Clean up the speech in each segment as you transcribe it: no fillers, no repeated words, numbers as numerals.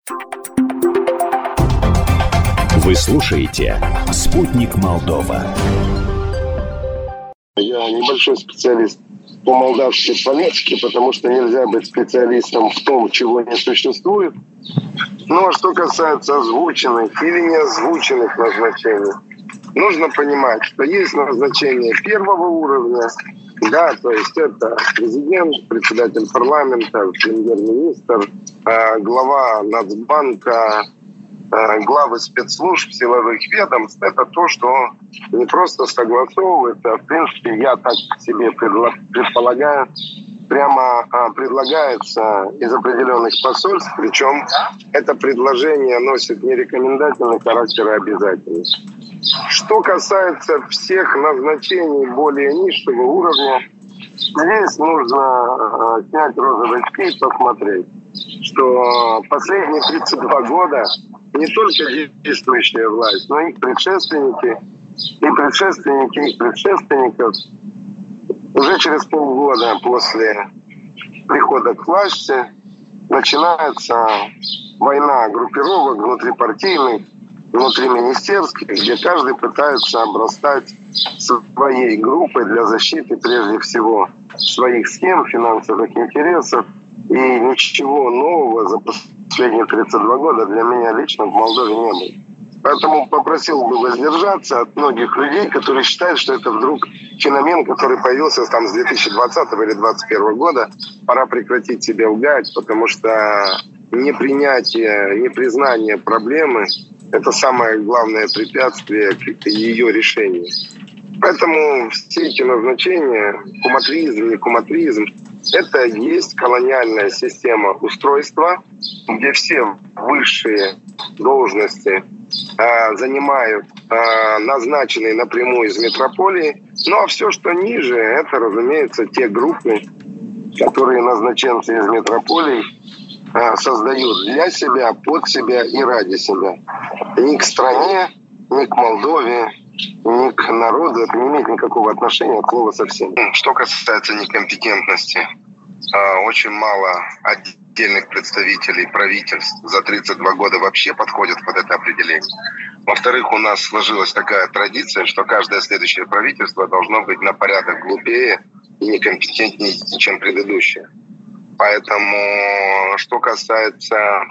Вы слушаете «Спутник Молдова». Я небольшой специалист по молдавской политике, потому что нельзя быть специалистом в том, чего не существует. Ну а что касается озвученных или не озвученных назначений, нужно понимать, что есть назначение первого уровня, да, то есть это президент, председатель парламента, премьер-министр, глава Нацбанка, главы спецслужб, силовых ведомств. Это то, что не просто согласовывается, а в принципе, я так себе предполагаю, прямо предлагается из определенных посольств, причем это предложение носит не рекомендательный характер, а обязательный. Что касается всех назначений более низшего уровня, здесь нужно снять розовые очки и посмотреть, что последние 32 года не только действующая власть, но и их предшественники, и предшественники их предшественников уже через полгода после прихода к власти начинается война группировок внутрипартийных, внутриминистерских, где каждый пытается обрастать своей группой для защиты прежде всего своих схем, финансовых интересов. И ничего нового за последние 32 года для меня лично в Молдове не было. Поэтому попросил бы воздержаться от многих людей, которые считают, что это вдруг феномен, который появился там с 2020 или 2021 года. Пора прекратить себе лгать, потому что непринятие, непризнание проблемы – это самое главное препятствие к ее решению. Поэтому все эти назначения, куматризм, не куматризм, это есть колониальная система устройства, где все высшие должности занимают назначенные напрямую из метрополии. Ну а все, что ниже, это, разумеется, те группы, которые назначенцы из метрополий создают для себя, под себя и ради себя. Ни к стране, ни к Молдове, ни к народу это не имеет никакого отношения от слова совсем. Что касается некомпетентности, очень мало отдельных представителей правительств за 32 года вообще подходят под это определение. Во-вторых, у нас сложилась такая традиция, что каждое следующее правительство должно быть на порядок глупее и некомпетентнее, чем предыдущее. Поэтому, что касается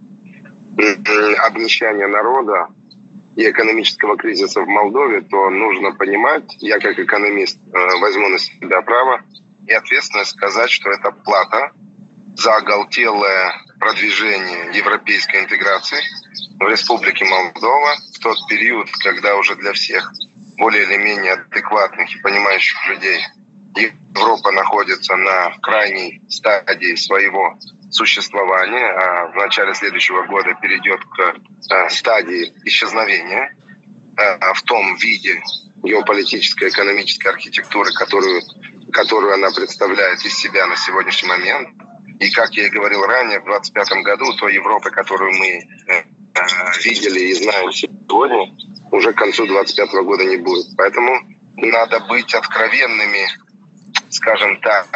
обнищания народа и экономического кризиса в Молдове, то нужно понимать, я как экономист возьму на себя право и ответственность сказать, что это плата за оголтелое продвижение европейской интеграции в Республике Молдова в тот период, когда уже для всех более или менее адекватных и понимающих людей Европа находится на крайней стадии своего существования, а в начале следующего года перейдет к стадии исчезновения в том виде геополитической, экономической архитектуры, которую она представляет из себя на сегодняшний момент. И, как я и говорил ранее, в 2025 году той Европы, которую мы видели и знаем сегодня, уже к концу 2025 года не будет. Поэтому надо быть откровенными, скажем так,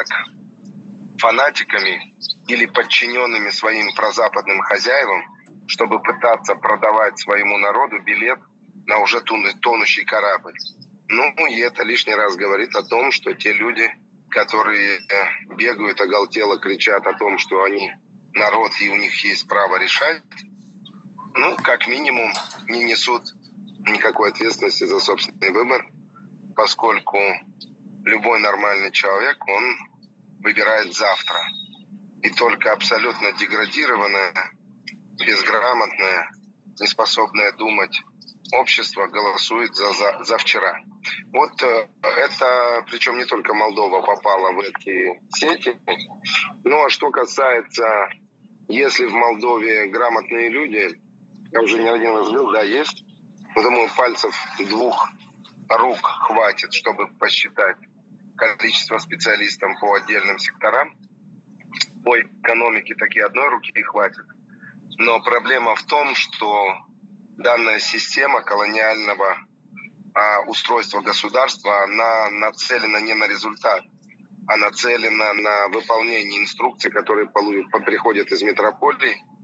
фанатиками или подчиненными своим прозападным хозяевам, чтобы пытаться продавать своему народу билет на уже тонущий корабль. Ну, и это лишний раз говорит о том, что те люди, которые бегают, оголтело кричат о том, что они народ и у них есть право решать, ну, как минимум, не несут никакой ответственности за собственный выбор, поскольку любой нормальный человек, он выбирает завтра. И только абсолютно деградированное, безграмотное, неспособное думать общество голосует за вчера. Вот это, причем не только Молдова попала в эти сети. Ну а что касается, если в Молдове грамотные люди, я уже не один раз говорил, да, есть. Думаю, пальцев 2 рук хватит, чтобы посчитать количество специалистов по отдельным секторам. По экономике таки одной руки и хватит. Но проблема в том, что данная система колониального устройства государства, она нацелена не на результат, а нацелена на выполнение инструкций, которые приходят из метрополии,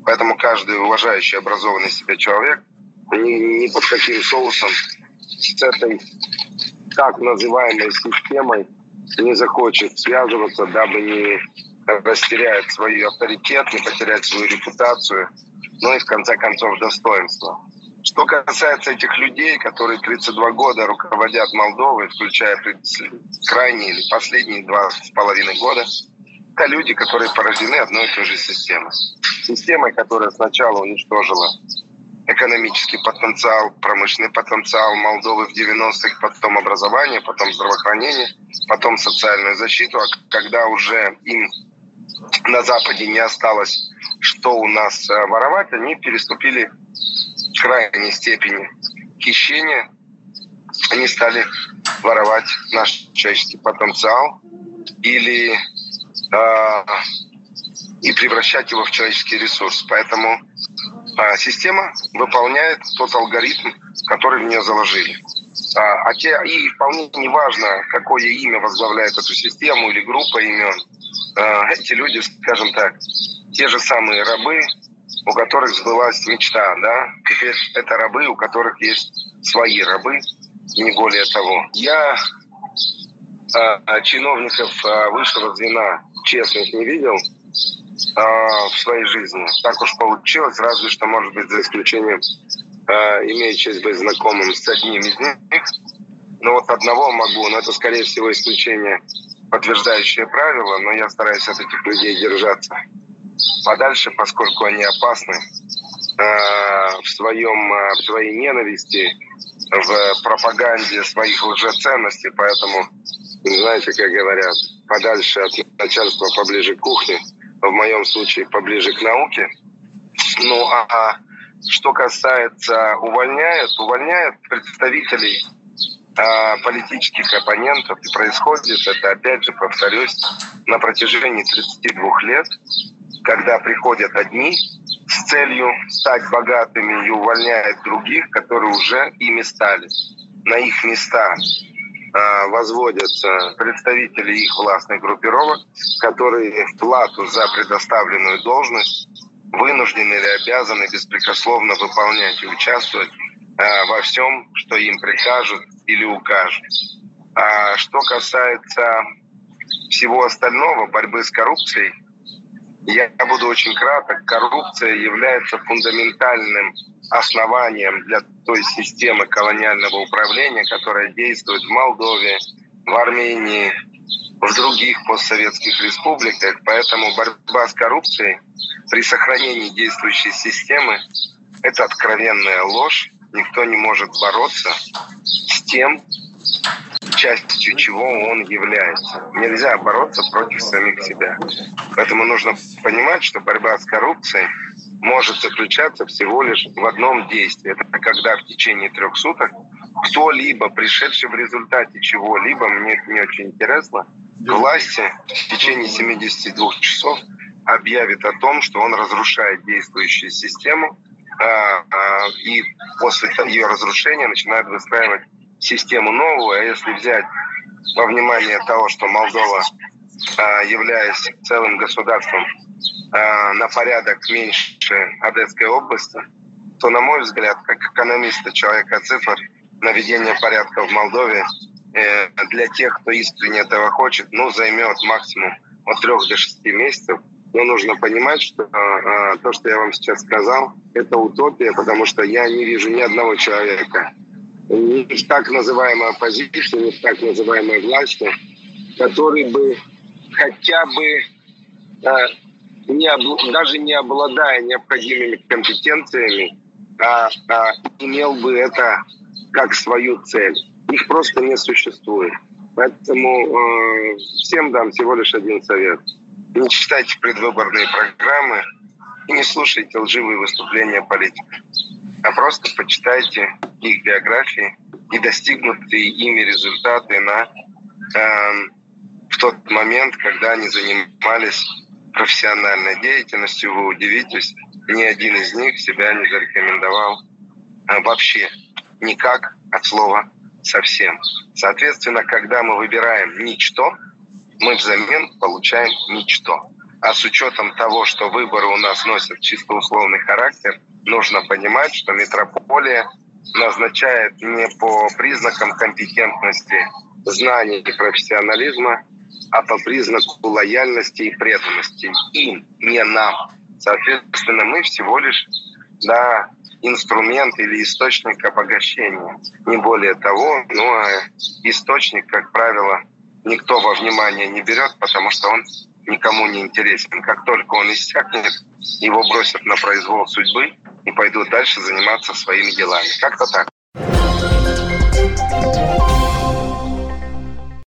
Поэтому каждый уважающий, образованный себя человек ни под каким соусом с этой так называемой системой не захочет связываться, дабы не растерять свой авторитет, не потерять свою репутацию, ну и в конце концов достоинство. Что касается этих людей, которые 32 года руководят Молдовой, включая крайние или последние 2,5 года, это люди, которые поражены одной и той же системой. Системой, которая сначала уничтожила экономический потенциал, промышленный потенциал Молдовы в 90-х, потом образование, потом здравоохранение, потом социальную защиту. А когда уже им на Западе не осталось, что у нас воровать, они переступили в крайней степени хищения. Они стали воровать наш человеческий потенциал или и превращать его в человеческий ресурс. Поэтому система выполняет тот алгоритм, который в нее заложили. И вполне не важно, какое имя возглавляет эту систему или группа имен. Эти люди, скажем так, те же самые рабы, у которых сбылась мечта, да? Теперь это рабы, у которых есть свои рабы, не более того. Я чиновников высшего звена честных не видел в своей жизни. Так уж получилось, разве что, может быть, за исключением, имею честь быть знакомым с одним из них. Но вот одного могу, но это, скорее всего, исключение, подтверждающее правило, но я стараюсь от этих людей держаться подальше, поскольку они опасны в своей ненависти, в пропаганде своих лжеценностей. Поэтому, знаете, как говорят, подальше от начальства, поближе к кухне, в моем случае поближе к науке. Ну а что касается увольняют представителей политических оппонентов. И происходит это, опять же, повторюсь, на протяжении 32 лет, когда приходят одни с целью стать богатыми и увольняют других, которые уже ими стали. На их места возводятся представители их властных группировок, которые в плату за предоставленную должность вынуждены или обязаны беспрекословно выполнять и участвовать во всем, что им прикажут или укажут. А что касается всего остального, борьбы с коррупцией, я буду очень краток. Коррупция является фундаментальным основанием для той системы колониального управления, которая действует в Молдове, в Армении, в других постсоветских республиках. Поэтому борьба с коррупцией при сохранении действующей системы – это откровенная ложь. Никто не может бороться с тем, частью чего он является. Нельзя бороться против самих себя. Поэтому нужно понимать, что борьба с коррупцией может заключаться всего лишь в одном действии. Это когда в течение 3 суток кто-либо, пришедший в результате чего-либо, мне это не очень интересно, власти в течение 72 часов объявит о том, что он разрушает действующую систему, и после ее разрушения начинает выстраивать систему новую. А если взять во внимание того, что Молдова, являясь целым государством на порядок меньше Одесской области, то, на мой взгляд, как экономиста, человека цифр, наведение порядка в Молдове для тех, кто искренне этого хочет, займет максимум от 3 до 6 месяцев. Но нужно понимать, что то, что я вам сейчас сказал, это утопия, потому что я не вижу ни одного человека, ни в так называемой оппозиции, ни в так называемой власти, который бы хотя бы, даже не обладая необходимыми компетенциями, имел бы это как свою цель. Их просто не существует. Поэтому всем дам всего лишь один совет. Не читайте предвыборные программы и не слушайте лживые выступления политиков, а просто почитайте их биографии и достигнутые ими результаты в тот момент, когда они занимались профессиональной деятельностью. Вы удивитесь, ни один из них себя не зарекомендовал вообще никак от слова совсем. Соответственно, когда мы выбираем ничто, мы взамен получаем ничто. А с учетом того, что выборы у нас носят чисто условный характер, нужно понимать, что метрополия назначает не по признакам компетентности, знаний и профессионализма, а по признаку лояльности и преданности им, не нам. Соответственно, мы всего лишь инструмент или источник обогащения. Не более того, но источник, как правило, никто во внимание не берет, потому что он никому не интересен. Как только он иссякнет, его бросят на произвол судьбы и пойдут дальше заниматься своими делами. Как-то так.